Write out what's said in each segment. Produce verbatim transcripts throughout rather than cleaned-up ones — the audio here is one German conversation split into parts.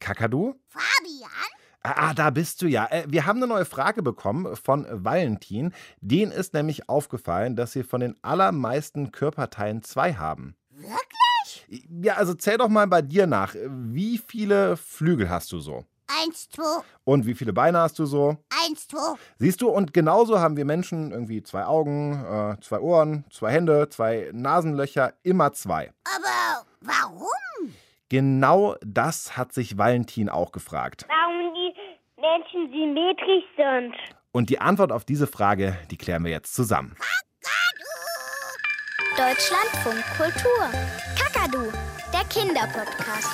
Kakadu? Fabian? Ah, da bist du ja. Äh, Wir haben eine neue Frage bekommen von Valentin. Denen ist nämlich aufgefallen, dass sie von den allermeisten Körperteilen zwei haben. Wirklich? Ja, also zähl doch mal bei dir nach. Wie viele Flügel hast du so? Eins, zwei, Und wie viele Beine hast du so? eins, zwei. Siehst du, und genauso haben wir Menschen irgendwie zwei Augen, äh, zwei Ohren, zwei Hände, zwei Nasenlöcher, immer zwei. Aber warum? Genau das hat sich Valentin auch gefragt. Warum die Menschen symmetrisch sind. Und die Antwort auf diese Frage, die klären wir jetzt zusammen. Deutschlandfunk Kultur. Kakadu, der Kinderpodcast.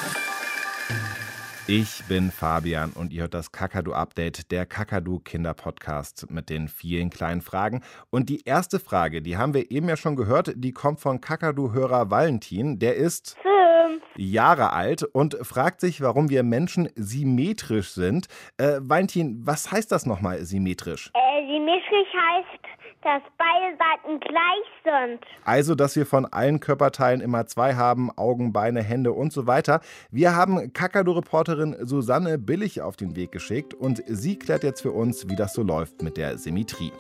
Ich bin Fabian und ihr hört das Kakadu-Update, der Kakadu-Kinder-Podcast mit den vielen kleinen Fragen. Und die erste Frage, die haben wir eben ja schon gehört, die kommt von Kakadu-Hörer Valentin. Der ist Fünf. Jahre alt und fragt sich, warum wir Menschen symmetrisch sind. Äh, Valentin, was heißt das nochmal, symmetrisch? Äh, symmetrisch heißt, dass beide Seiten gleich sind. Also, dass wir von allen Körperteilen immer zwei haben, Augen, Beine, Hände und so weiter. Wir haben Kakadu-Reporterin Susanne Billig auf den Weg geschickt und sie klärt jetzt für uns, wie das so läuft mit der Symmetrie.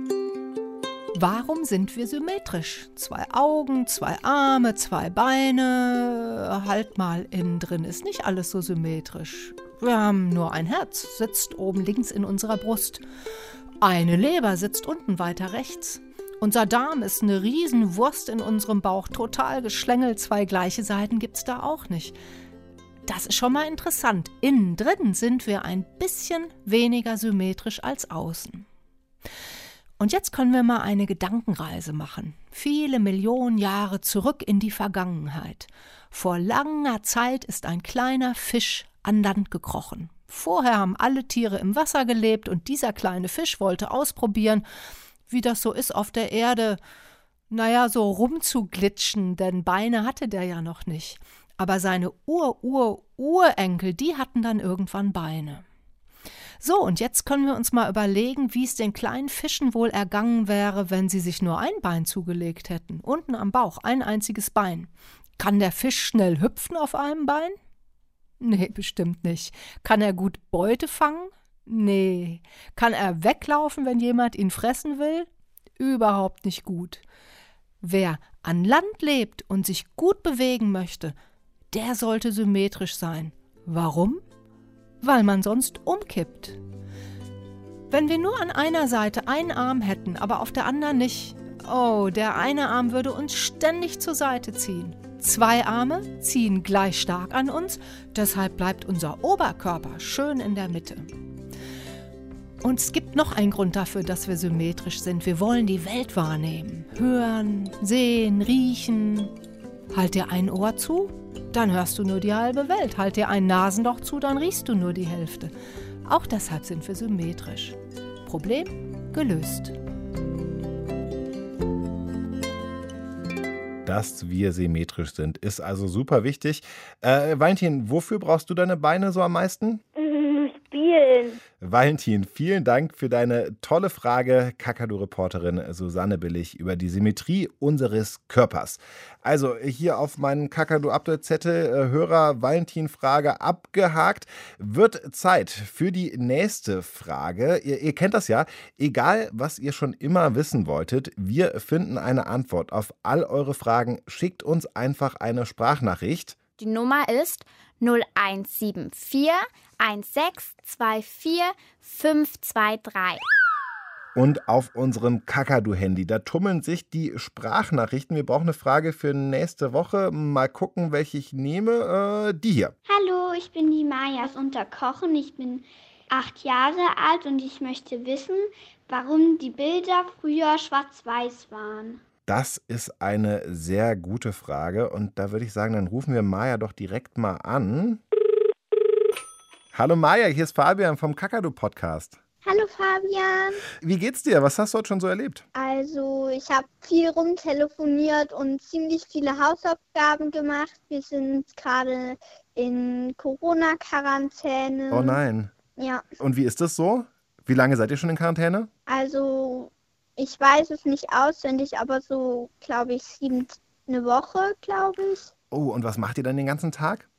Warum sind wir symmetrisch? Zwei Augen, zwei Arme, zwei Beine. Halt mal, innen drin ist nicht alles so symmetrisch. Wir haben nur ein Herz, sitzt oben links in unserer Brust. Eine Leber sitzt unten weiter rechts. Unser Darm ist eine Riesenwurst in unserem Bauch, total geschlängelt. Zwei gleiche Seiten gibt's da auch nicht. Das ist schon mal interessant. Innen drin sind wir ein bisschen weniger symmetrisch als außen. Und jetzt können wir mal eine Gedankenreise machen. Viele Millionen Jahre zurück in die Vergangenheit. Vor langer Zeit ist ein kleiner Fisch an Land gekrochen. Vorher haben alle Tiere im Wasser gelebt und dieser kleine Fisch wollte ausprobieren, wie das so ist auf der Erde, naja, so rumzuglitschen, denn Beine hatte der ja noch nicht. Aber seine Ur-Ur-Urenkel, die hatten dann irgendwann Beine. So, und jetzt können wir uns mal überlegen, wie es den kleinen Fischen wohl ergangen wäre, wenn sie sich nur ein Bein zugelegt hätten. Unten am Bauch, ein einziges Bein. Kann der Fisch schnell hüpfen auf einem Bein? Nee, bestimmt nicht. Kann er gut Beute fangen? Nee. Kann er weglaufen, wenn jemand ihn fressen will? Überhaupt nicht gut. Wer an Land lebt und sich gut bewegen möchte, der sollte symmetrisch sein. Warum? Weil man sonst umkippt. Wenn wir nur an einer Seite einen Arm hätten, aber auf der anderen nicht, oh, der eine Arm würde uns ständig zur Seite ziehen. Zwei Arme ziehen gleich stark an uns, deshalb bleibt unser Oberkörper schön in der Mitte. Und es gibt noch einen Grund dafür, dass wir symmetrisch sind. Wir wollen die Welt wahrnehmen. Hören, sehen, riechen. Halt dir ein Ohr zu, dann hörst du nur die halbe Welt. Halt dir ein Nasenloch zu, dann riechst du nur die Hälfte. Auch deshalb sind wir symmetrisch. Problem gelöst. Dass wir symmetrisch sind, ist also super wichtig. Äh, Valentin, wofür brauchst du deine Beine so am meisten? Spielen. Valentin, vielen Dank für deine tolle Frage, Kakadu-Reporterin Susanne Billig, über die Symmetrie unseres Körpers. Also hier auf meinen Kakadu-Update-Zettel, äh, Hörer Valentin-Frage abgehakt. Wird Zeit für die nächste Frage. Ihr, ihr kennt das ja. Egal, was ihr schon immer wissen wolltet, wir finden eine Antwort auf all eure Fragen. Schickt uns einfach eine Sprachnachricht. Die Nummer ist null eins sieben vier eins sechs zwei vier fünf zwei drei. Und auf unserem Kakadu-Handy, da tummeln sich die Sprachnachrichten. Wir brauchen eine Frage für nächste Woche. Mal gucken, welche ich nehme. Äh, die hier. Hallo, ich bin die Maja aus Unterkochen. Ich bin acht Jahre alt und ich möchte wissen, warum die Bilder früher schwarz-weiß waren. Das ist eine sehr gute Frage und da würde ich sagen, dann rufen wir Maja doch direkt mal an. Hallo Maja, hier ist Fabian vom Kakadu-Podcast. Hallo Fabian. Wie geht's dir? Was hast du heute schon so erlebt? Also ich habe viel rumtelefoniert und ziemlich viele Hausaufgaben gemacht. Wir sind gerade in Corona-Quarantäne. Oh nein. Ja. Und wie ist das so? Wie lange seid ihr schon in Quarantäne? Also ich weiß es nicht auswendig, aber so, glaube ich, sieben, eine Woche, glaube ich. Oh, und was macht ihr dann den ganzen Tag?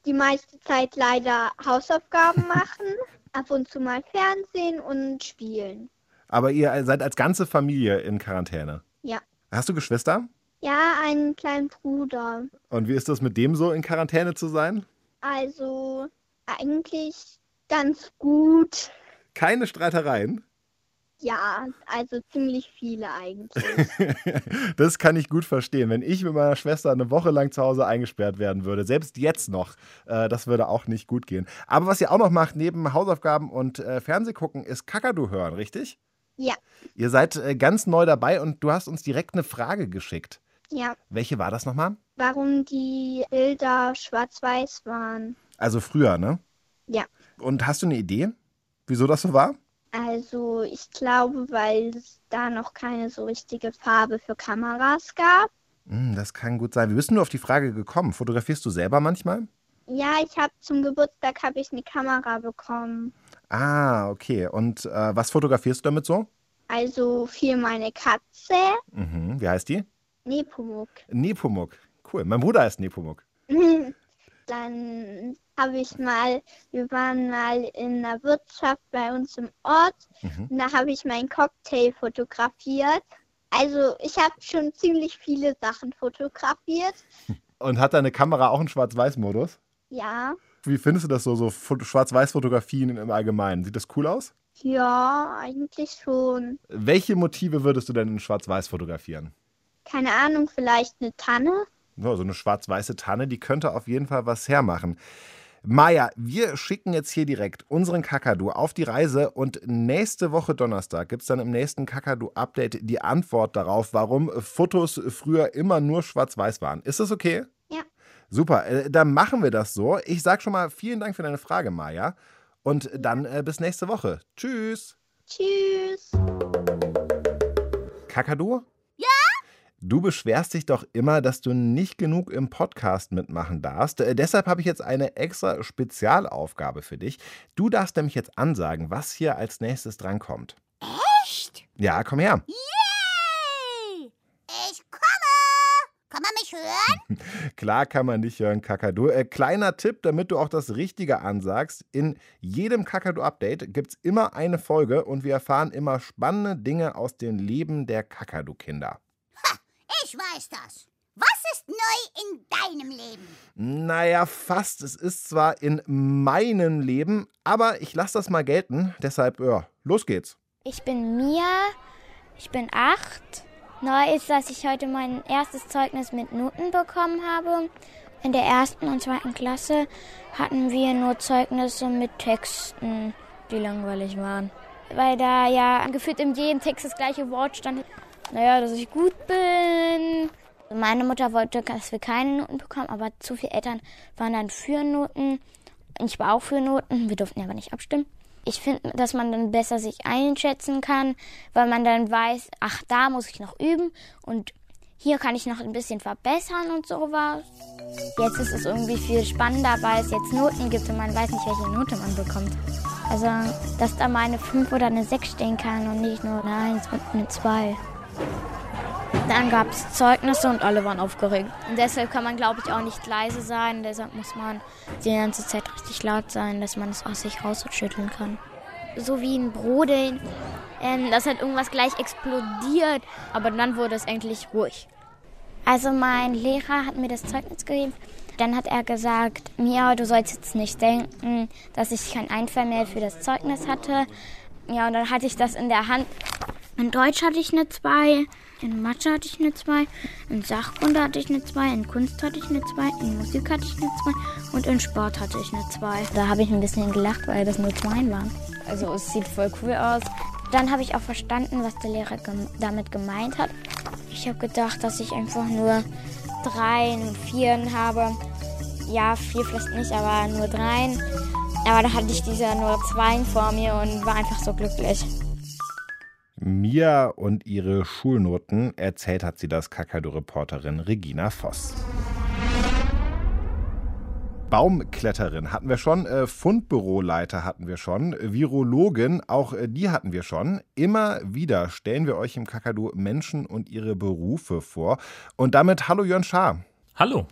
die meiste Zeit leider Hausaufgaben machen, ab und zu mal Fernsehen und spielen. Aber ihr seid als ganze Familie in Quarantäne? Ja. Hast du Geschwister? Ja, einen kleinen Bruder. Und wie ist das mit dem so, in Quarantäne zu sein? Also eigentlich ganz gut. Keine Streitereien? Ja, also ziemlich viele eigentlich. Das kann ich gut verstehen. Wenn ich mit meiner Schwester eine Woche lang zu Hause eingesperrt werden würde, selbst jetzt noch, äh, das würde auch nicht gut gehen. Aber was ihr auch noch macht, neben Hausaufgaben und äh, Fernsehgucken, ist Kakadu hören, richtig? Ja. Ihr seid äh, ganz neu dabei und du hast uns direkt eine Frage geschickt. Ja. Welche war das nochmal? Warum die Bilder schwarz-weiß waren. Also früher, ne? Ja. Und hast du eine Idee, wieso das so war? Also ich glaube, weil es da noch keine so richtige Farbe für Kameras gab. Hm, das kann gut sein. Wie bist du auf die Frage gekommen? Fotografierst du selber manchmal? Ja, ich habe zum Geburtstag habe ich eine Kamera bekommen. Ah, okay. Und äh, was fotografierst du damit so? Also viel meine Katze, Mhm. Wie heißt die? Nepomuk. Nepomuk. Cool. Mein Bruder heißt Nepomuk. Dann habe ich mal, wir waren mal in einer Wirtschaft bei uns im Ort. Mhm. Und da habe ich meinen Cocktail fotografiert. Also ich habe schon ziemlich viele Sachen fotografiert. Und hat deine Kamera auch einen Schwarz-Weiß-Modus? Ja, Wie findest du das so, so Fo- Schwarz-Weiß-Fotografien im Allgemeinen? Sieht das cool aus? ja, eigentlich schon. Welche Motive würdest du denn in Schwarz-Weiß fotografieren? Keine Ahnung, vielleicht eine Tanne. Ja, so eine schwarz-weiße Tanne, die könnte auf jeden Fall was hermachen. Maja, wir schicken jetzt hier direkt unseren Kakadu auf die Reise und nächste Woche Donnerstag gibt es dann im nächsten Kakadu-Update die Antwort darauf, warum Fotos früher immer nur schwarz-weiß waren. Ist das okay? Ja. Super, äh, dann machen wir das so. Ich sage schon mal vielen Dank für deine Frage, Maja. Und dann äh, bis nächste Woche. Tschüss. Tschüss. Kakadu? Ja? Du beschwerst dich doch immer, dass du nicht genug im Podcast mitmachen darfst. Äh, deshalb habe ich jetzt eine extra Spezialaufgabe für dich. Du darfst nämlich jetzt ansagen, was hier als nächstes drankommt. Echt? Ja, komm her. Yay! Ich komme! Kann man mich hören? Klar kann man dich hören, Kakadu. Äh, kleiner Tipp, damit du auch das Richtige ansagst. In jedem Kakadu-Update gibt es immer eine Folge und wir erfahren immer spannende Dinge aus dem Leben der Kakadu-Kinder. Ich weiß das. Was ist neu in deinem Leben? Naja, fast. Es ist zwar in meinem Leben, aber ich lasse das mal gelten. Deshalb, ja, los geht's. Ich bin Mia, ich bin acht. Neu ist, dass ich heute mein erstes Zeugnis mit Noten bekommen habe. In der ersten und zweiten Klasse hatten wir nur Zeugnisse mit Texten, die langweilig waren. Weil da ja gefühlt in jedem Text das gleiche Wort stand. Naja, dass ich gut bin. Meine Mutter wollte, dass wir keine Noten bekommen, aber zu viele Eltern waren dann für Noten. Ich war auch für Noten, wir durften aber nicht abstimmen. Ich finde, dass man dann besser sich einschätzen kann, weil man dann weiß, ach, da muss ich noch üben und hier kann ich noch ein bisschen verbessern und sowas. Jetzt ist es irgendwie viel spannender, weil es jetzt Noten gibt und man weiß nicht, welche Note man bekommt. Also, dass da mal eine fünf oder eine sechs stehen kann und nicht nur eine eins und eine zwei. Dann gab es Zeugnisse und alle waren aufgeregt. Und deshalb kann man, glaube ich, auch nicht leise sein. Deshalb muss man die ganze Zeit richtig laut sein, dass man es aus sich rausschütteln kann. So wie ein Brodeln, ähm, dass halt irgendwas gleich explodiert. Aber dann wurde es endlich ruhig. Also mein Lehrer hat mir das Zeugnis gegeben. Dann hat er gesagt, Mia, du sollst jetzt nicht denken, dass ich kein Einfall mehr für das Zeugnis hatte. Ja, und dann hatte ich das in der Hand. In Deutsch hatte ich eine zwei, in Mathe hatte ich eine zwei, in Sachkunde hatte ich eine zwei, in Kunst hatte ich eine zwei, in Musik hatte ich eine zwei und in Sport hatte ich eine zwei. Da habe ich ein bisschen gelacht, weil das nur Zweien waren. Also es sieht voll cool aus. Dann habe ich auch verstanden, was der Lehrer gem- damit gemeint hat. Ich habe gedacht, dass ich einfach nur Dreien und Vieren habe. Ja, vier vielleicht nicht, aber nur Dreien. Aber da hatte ich diese nur Zweien vor mir und war einfach so glücklich. Mia und ihre Schulnoten, erzählt hat sie das Kakadu-Reporterin Regina Voss. Baumkletterin hatten wir schon, äh, Fundbüroleiter hatten wir schon, Virologin, auch äh, die hatten wir schon. Immer wieder stellen wir euch im Kakadu Menschen und ihre Berufe vor. Und damit hallo Jörn Schaar. Hallo.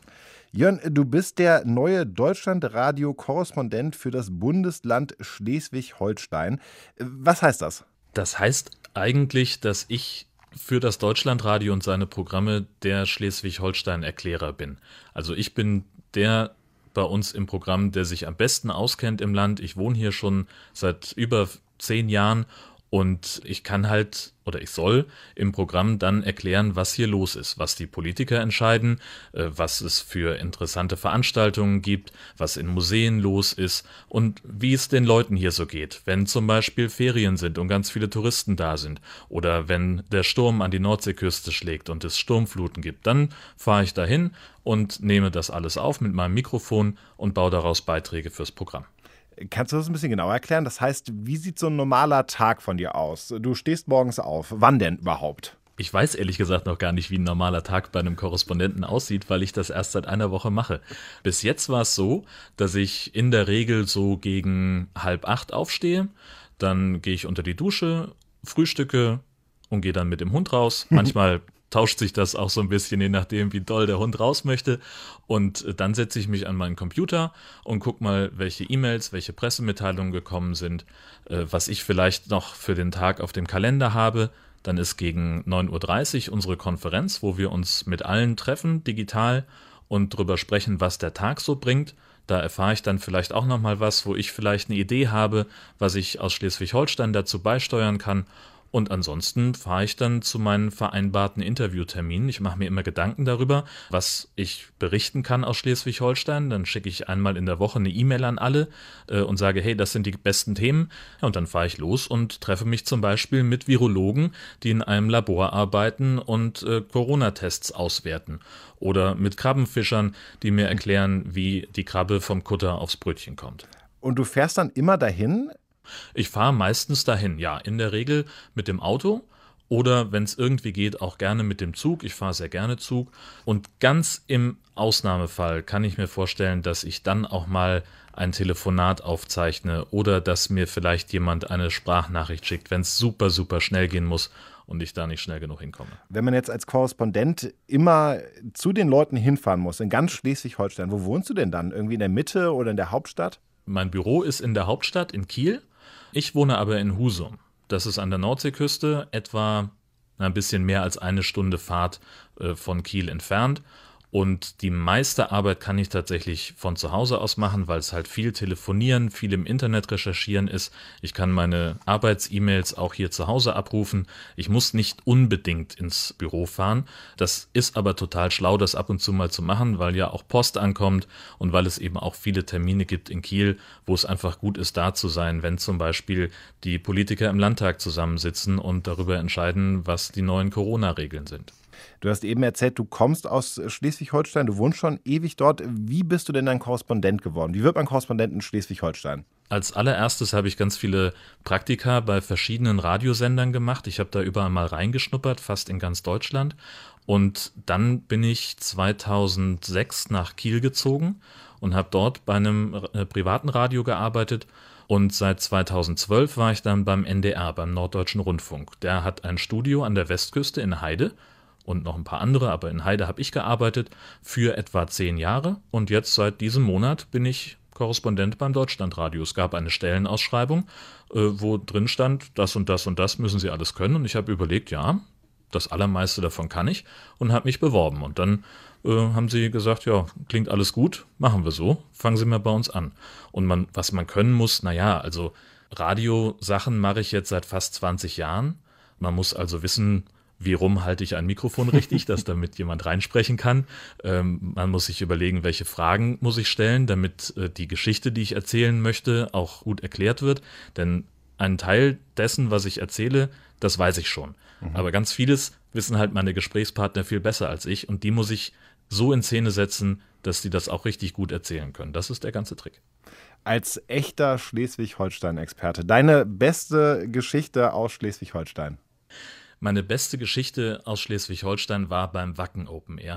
Jörn, du bist der neue Deutschlandradio-Korrespondent für das Bundesland Schleswig-Holstein. Was heißt das? Das heißt eigentlich, dass ich für das Deutschlandradio und seine Programme der Schleswig-Holstein-Erklärer bin. Also ich bin der bei uns im Programm, der sich am besten auskennt im Land. Ich wohne hier schon seit über zehn Jahren und ich kann halt oder ich soll im Programm dann erklären, was hier los ist, was die Politiker entscheiden, was es für interessante Veranstaltungen gibt, was in Museen los ist und wie es den Leuten hier so geht, wenn zum Beispiel Ferien sind und ganz viele Touristen da sind oder wenn der Sturm an die Nordseeküste schlägt und es Sturmfluten gibt, dann fahre ich dahin und nehme das alles auf mit meinem Mikrofon und baue daraus Beiträge fürs Programm. Kannst du das ein bisschen genauer erklären? Das heißt, wie sieht so ein normaler Tag von dir aus? Du stehst morgens auf. Wann denn überhaupt? Ich weiß ehrlich gesagt noch gar nicht, wie ein normaler Tag bei einem Korrespondenten aussieht, weil ich das erst seit einer Woche mache. Bis jetzt war es so, dass ich in der Regel so gegen halb acht aufstehe. Dann gehe ich unter die Dusche, frühstücke und gehe dann mit dem Hund raus. Manchmal tauscht sich das auch so ein bisschen, je nachdem, wie doll der Hund raus möchte. Und dann setze ich mich an meinen Computer und gucke mal, welche E-Mails, welche Pressemitteilungen gekommen sind, was ich vielleicht noch für den Tag auf dem Kalender habe. Dann ist gegen neun Uhr dreißig unsere Konferenz, wo wir uns mit allen treffen, digital, und drüber sprechen, was der Tag so bringt. Da erfahre ich dann vielleicht auch noch mal was, wo ich vielleicht eine Idee habe, was ich aus Schleswig-Holstein dazu beisteuern kann. Und ansonsten fahre ich dann zu meinen vereinbarten Interviewterminen. Ich mache mir immer Gedanken darüber, was ich berichten kann aus Schleswig-Holstein. Dann schicke ich einmal in der Woche eine E-Mail an alle äh, und sage, hey, das sind die besten Themen. Ja, und dann fahre ich los und treffe mich zum Beispiel mit Virologen, die in einem Labor arbeiten und äh, Corona-Tests auswerten. Oder mit Krabbenfischern, die mir erklären, wie die Krabbe vom Kutter aufs Brötchen kommt. Und du fährst dann immer dahin? Ich fahre meistens dahin, ja, in der Regel mit dem Auto oder wenn es irgendwie geht, auch gerne mit dem Zug. Ich fahre sehr gerne Zug und ganz im Ausnahmefall kann ich mir vorstellen, dass ich dann auch mal ein Telefonat aufzeichne oder dass mir vielleicht jemand eine Sprachnachricht schickt, wenn es super, super schnell gehen muss und ich da nicht schnell genug hinkomme. Wenn man jetzt als Korrespondent immer zu den Leuten hinfahren muss, in ganz Schleswig-Holstein, wo wohnst du denn dann? Irgendwie in der Mitte oder in der Hauptstadt? Mein Büro ist in der Hauptstadt, in Kiel. Ich wohne aber in Husum. Das ist an der Nordseeküste, etwa ein bisschen mehr als eine Stunde Fahrt äh, von Kiel entfernt. Und die meiste Arbeit kann ich tatsächlich von zu Hause aus machen, weil es halt viel telefonieren, viel im Internet recherchieren ist. Ich kann meine Arbeits-E-Mails auch hier zu Hause abrufen. Ich muss nicht unbedingt ins Büro fahren. Das ist aber total schlau, das ab und zu mal zu machen, weil ja auch Post ankommt und weil es eben auch viele Termine gibt in Kiel, wo es einfach gut ist, da zu sein, wenn zum Beispiel die Politiker im Landtag zusammensitzen und darüber entscheiden, was die neuen Corona-Regeln sind. Du hast eben erzählt, du kommst aus Schleswig-Holstein, du wohnst schon ewig dort. Wie bist du denn ein Korrespondent geworden? Wie wird man Korrespondent in Schleswig-Holstein? Als allererstes habe ich ganz viele Praktika bei verschiedenen Radiosendern gemacht. Ich habe da überall mal reingeschnuppert, fast in ganz Deutschland. Und dann bin ich zweitausendsechs nach Kiel gezogen und habe dort bei einem äh, privaten Radio gearbeitet. Und seit zweitausendzwölf war ich dann beim N D R, beim Norddeutschen Rundfunk. Der hat ein Studio an der Westküste in Heide. Und noch ein paar andere, aber in Heide habe ich gearbeitet für etwa zehn Jahre. Und jetzt seit diesem Monat bin ich Korrespondent beim Deutschlandradio. Es gab eine Stellenausschreibung, äh, wo drin stand, das und das und das müssen Sie alles können. Und ich habe überlegt, ja, das Allermeiste davon kann ich und habe mich beworben. Und dann äh, haben sie gesagt, ja, klingt alles gut, machen wir so, fangen Sie mal bei uns an. Und man, was man können muss, naja, also Radiosachen mache ich jetzt seit fast zwanzig Jahren. Man muss also wissen, wie rum halte ich ein Mikrofon richtig, dass damit jemand reinsprechen kann. Ähm, man muss sich überlegen, welche Fragen muss ich stellen, damit äh, die Geschichte, die ich erzählen möchte, auch gut erklärt wird. Denn ein Teil dessen, was ich erzähle, das weiß ich schon. Mhm. Aber ganz vieles wissen halt meine Gesprächspartner viel besser als ich. Und die muss ich so in Szene setzen, dass sie das auch richtig gut erzählen können. Das ist der ganze Trick. Als echter Schleswig-Holstein-Experte, deine beste Geschichte aus Schleswig-Holstein? Meine beste Geschichte aus Schleswig-Holstein war beim Wacken Open Air.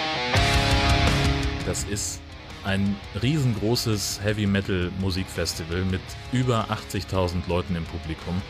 Das ist ein riesengroßes Heavy-Metal-Musikfestival mit über achtzigtausend Leuten im Publikum.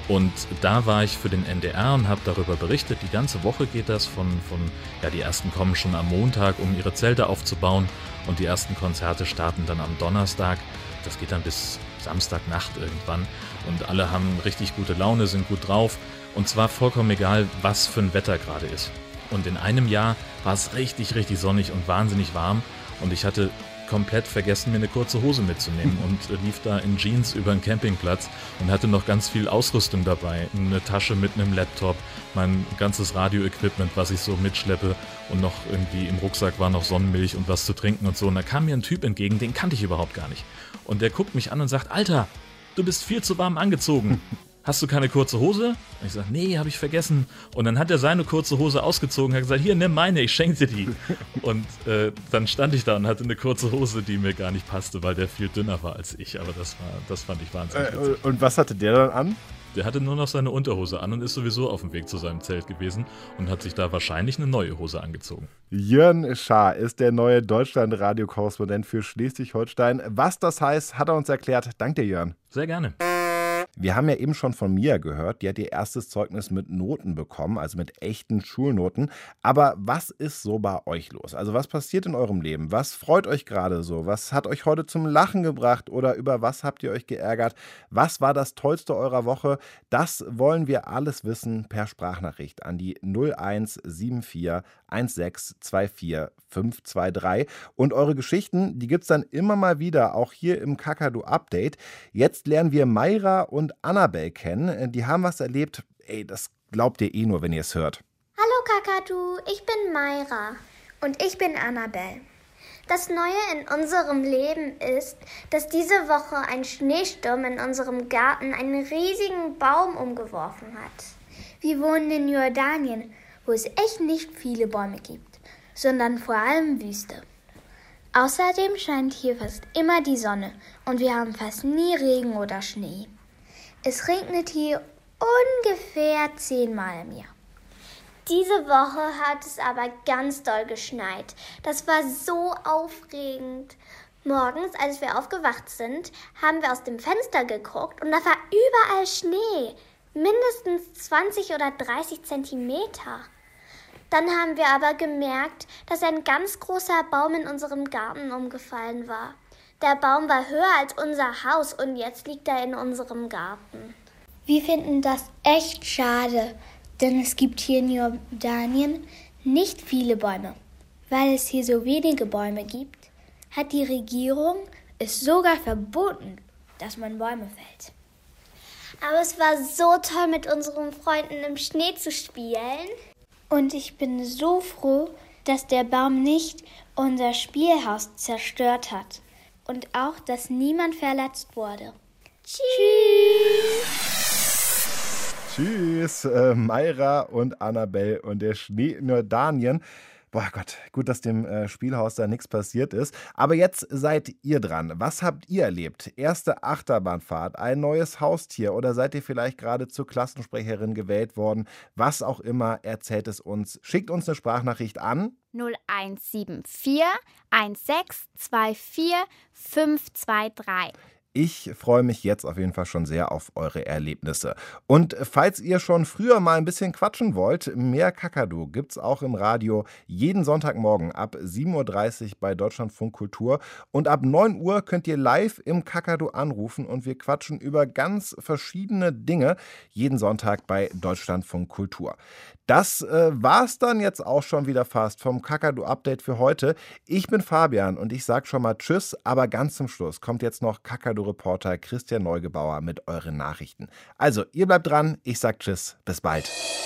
Und da war ich für den N D R und habe darüber berichtet. Die ganze Woche geht das von, von, ja, die ersten kommen schon am Montag, um ihre Zelte aufzubauen. Und die ersten Konzerte starten dann am Donnerstag. Das geht dann bis Samstagnacht irgendwann. Und alle haben richtig gute Laune, sind gut drauf. Und zwar vollkommen egal, was für ein Wetter gerade ist. Und in einem Jahr war es richtig, richtig sonnig und wahnsinnig warm. Und ich hatte komplett vergessen, mir eine kurze Hose mitzunehmen und äh, lief da in Jeans über den Campingplatz und hatte noch ganz viel Ausrüstung dabei. Eine Tasche mit einem Laptop, mein ganzes Radio-Equipment, was ich so mitschleppe, und noch irgendwie im Rucksack war noch Sonnenmilch und was zu trinken und so. Und da kam mir ein Typ entgegen, den kannte ich überhaupt gar nicht. Und der guckt mich an und sagt: Alter, du bist viel zu warm angezogen. Hast du keine kurze Hose? Und ich sage: Nee, habe ich vergessen. Und dann hat er seine kurze Hose ausgezogen und hat gesagt: Hier, nimm meine, ich schenke dir die. Und äh, dann stand ich da und hatte eine kurze Hose, die mir gar nicht passte, weil der viel dünner war als ich. Aber das war, das fand ich wahnsinnig witzig. Äh, und was hatte der dann an? Der hatte nur noch seine Unterhose an und ist sowieso auf dem Weg zu seinem Zelt gewesen und hat sich da wahrscheinlich eine neue Hose angezogen. Jörn Schaar ist der neue Deutschland-Radio-Korrespondent für Schleswig-Holstein. Was das heißt, hat er uns erklärt. Dank dir, Jörn. Sehr gerne. Wir haben ja eben schon von Mia gehört, die hat ihr erstes Zeugnis mit Noten bekommen, also mit echten Schulnoten. Aber was ist so bei euch los? Also was passiert in eurem Leben? Was freut euch gerade so? Was hat euch heute zum Lachen gebracht oder über was habt ihr euch geärgert? Was war das Tollste eurer Woche? Das wollen wir alles wissen per Sprachnachricht an die null eins sieben vier eins sechs zwei vier fünf zwei drei. Und eure Geschichten, die gibt es dann immer mal wieder, auch hier im Kakadu-Update. Jetzt lernen wir Mayra und Annabelle kennen. Die haben was erlebt. Ey, das glaubt ihr eh nur, wenn ihr es hört. Hallo Kakadu, ich bin Mayra. Und ich bin Annabelle. Das Neue in unserem Leben ist, dass diese Woche ein Schneesturm in unserem Garten einen riesigen Baum umgeworfen hat. Wir wohnen in Jordanien, wo es echt nicht viele Bäume gibt, sondern vor allem Wüste. Außerdem scheint hier fast immer die Sonne und wir haben fast nie Regen oder Schnee. Es regnet hier ungefähr zehnmal im Jahr. Diese Woche hat es aber ganz doll geschneit. Das war so aufregend. Morgens, als wir aufgewacht sind, haben wir aus dem Fenster geguckt und da war überall Schnee. Mindestens zwanzig oder dreißig Zentimeter. Dann haben wir aber gemerkt, dass ein ganz großer Baum in unserem Garten umgefallen war. Der Baum war höher als unser Haus und jetzt liegt er in unserem Garten. Wir finden das echt schade, denn es gibt hier in Jordanien nicht viele Bäume. Weil es hier so wenige Bäume gibt, hat die Regierung es sogar verboten, dass man Bäume fällt. Aber es war so toll, mit unseren Freunden im Schnee zu spielen. Und ich bin so froh, dass der Baum nicht unser Spielhaus zerstört hat. Und auch, dass niemand verletzt wurde. Tschüss! Tschüss, äh, Mayra und Annabelle und der Schnee in Jordanien. Boah Gott, gut, dass dem äh, Spielhaus da nichts passiert ist. Aber jetzt seid ihr dran. Was habt ihr erlebt? Erste Achterbahnfahrt, ein neues Haustier oder seid ihr vielleicht gerade zur Klassensprecherin gewählt worden? Was auch immer, erzählt es uns. Schickt uns eine Sprachnachricht an null eins sieben vier eins sechs zwei vier fünf zwei drei. Ich freue mich jetzt auf jeden Fall schon sehr auf eure Erlebnisse. Und falls ihr schon früher mal ein bisschen quatschen wollt, mehr Kakadu gibt's auch im Radio jeden Sonntagmorgen ab sieben Uhr dreißig bei Deutschlandfunk Kultur. Und ab neun Uhr könnt ihr live im Kakadu anrufen und wir quatschen über ganz verschiedene Dinge jeden Sonntag bei Deutschlandfunk Kultur. Das äh, war's dann jetzt auch schon wieder fast vom Kakadu-Update für heute. Ich bin Fabian und ich sag schon mal Tschüss, aber ganz zum Schluss kommt jetzt noch Kakadu-Reporter Christian Neugebauer mit euren Nachrichten. Also, ihr bleibt dran, ich sag Tschüss, bis bald.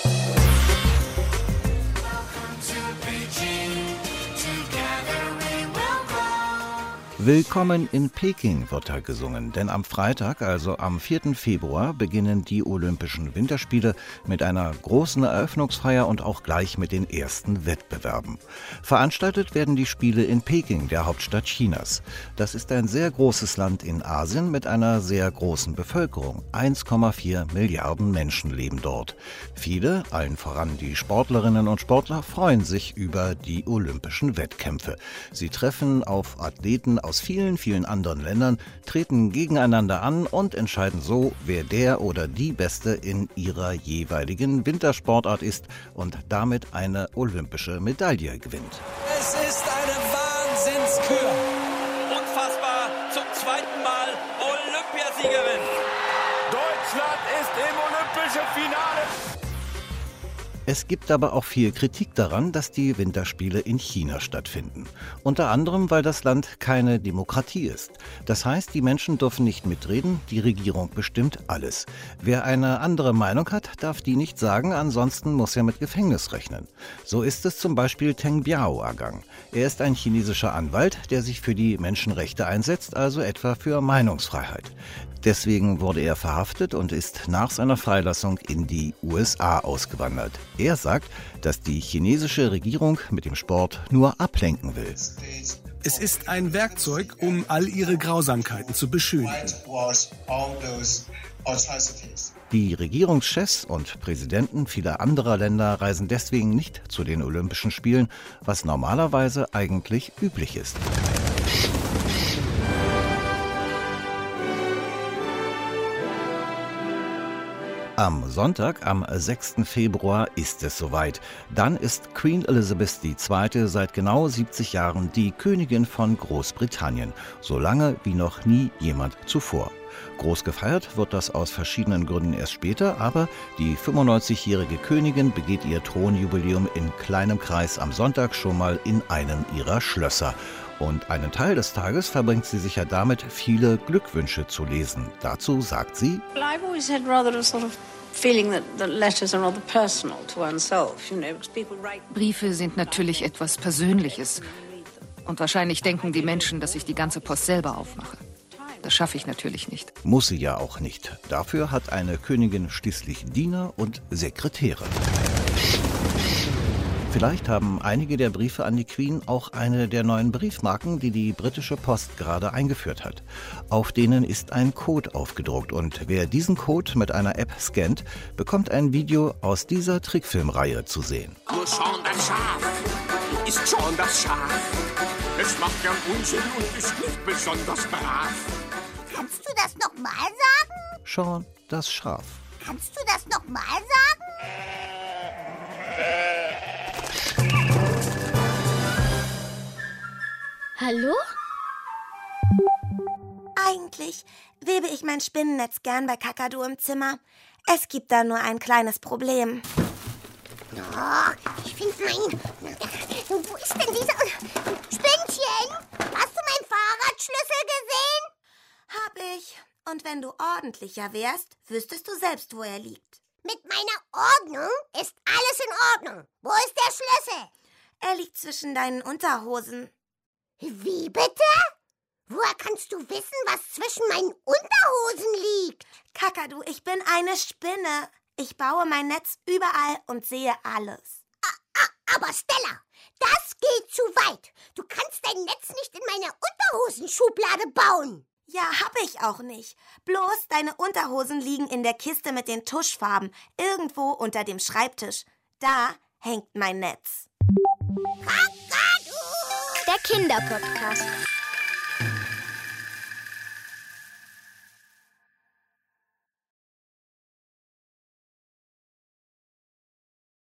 Willkommen in Peking wird da gesungen, denn am Freitag, also am vierten Februar, beginnen die Olympischen Winterspiele mit einer großen Eröffnungsfeier und auch gleich mit den ersten Wettbewerben. Veranstaltet werden die Spiele in Peking, der Hauptstadt Chinas. Das ist ein sehr großes Land in Asien mit einer sehr großen Bevölkerung. eins Komma vier Milliarden Menschen leben dort. Viele, allen voran die Sportlerinnen und Sportler, freuen sich über die olympischen Wettkämpfe. Sie treffen auf Athleten aus aus vielen, vielen anderen Ländern treten gegeneinander an und entscheiden so, wer der oder die Beste in ihrer jeweiligen Wintersportart ist und damit eine olympische Medaille gewinnt. Es ist eine Wahnsinnskür. Unfassbar, zum zweiten Mal Olympiasiegerin. Deutschland ist im olympischen Finale. Es gibt aber auch viel Kritik daran, dass die Winterspiele in China stattfinden. Unter anderem, weil das Land keine Demokratie ist. Das heißt, die Menschen dürfen nicht mitreden, die Regierung bestimmt alles. Wer eine andere Meinung hat, darf die nicht sagen, ansonsten muss er mit Gefängnis rechnen. So ist es zum Beispiel Teng Biao-Agang. Er ist ein chinesischer Anwalt, der sich für die Menschenrechte einsetzt, also etwa für Meinungsfreiheit. Deswegen wurde er verhaftet und ist nach seiner Freilassung in die U S A ausgewandert. Er sagt, dass die chinesische Regierung mit dem Sport nur ablenken will. Es ist ein Werkzeug, um all ihre Grausamkeiten zu beschönigen. Die Regierungschefs und Präsidenten vieler anderer Länder reisen deswegen nicht zu den Olympischen Spielen, was normalerweise eigentlich üblich ist. Am Sonntag, am sechsten Februar, ist es soweit. Dann ist Queen Elizabeth die Zweite seit genau siebzig Jahren die Königin von Großbritannien. So lange wie noch nie jemand zuvor. Groß gefeiert wird das aus verschiedenen Gründen erst später, aber die fünfundneunzigjährige Königin begeht ihr Thronjubiläum in kleinem Kreis am Sonntag schon mal in einem ihrer Schlösser. Und einen Teil des Tages verbringt sie sicher damit, viele Glückwünsche zu lesen. Dazu sagt sie: Briefe sind natürlich etwas Persönliches. Und wahrscheinlich denken die Menschen, dass ich die ganze Post selber aufmache. Das schaffe ich natürlich nicht. Muss sie ja auch nicht. Dafür hat eine Königin schließlich Diener und Sekretäre. Vielleicht haben einige der Briefe an die Queen auch eine der neuen Briefmarken, die die britische Post gerade eingeführt hat. Auf denen ist ein Code aufgedruckt und wer diesen Code mit einer App scannt, bekommt ein Video aus dieser Trickfilmreihe zu sehen. Nur Sean das Schaf ist Sean das Schaf. Es macht gern Unsinn und ist nicht besonders brav. Kannst du das nochmal sagen? Sean das Schaf. Kannst du das nochmal sagen? Hallo? Eigentlich webe ich mein Spinnennetz gern bei Kakadu im Zimmer. Es gibt da nur ein kleines Problem. Oh, ich finde mein... Wo ist denn dieser... Spinnchen? Hast du meinen Fahrradschlüssel gesehen? Hab ich. Und wenn du ordentlicher wärst, wüsstest du selbst, wo er liegt. Mit meiner Ordnung ist alles in Ordnung. Wo ist der Schlüssel? Er liegt zwischen deinen Unterhosen. Wie bitte? Woher kannst du wissen, was zwischen meinen Unterhosen liegt? Kakadu, ich bin eine Spinne. Ich baue mein Netz überall und sehe alles. Ah, ah, aber Stella, das geht zu weit. Du kannst dein Netz nicht in meiner Unterhosenschublade bauen. Ja, hab ich auch nicht. Bloß deine Unterhosen liegen in der Kiste mit den Tuschfarben, irgendwo unter dem Schreibtisch. Da hängt mein Netz. Kakadu! Der Kinderpodcast.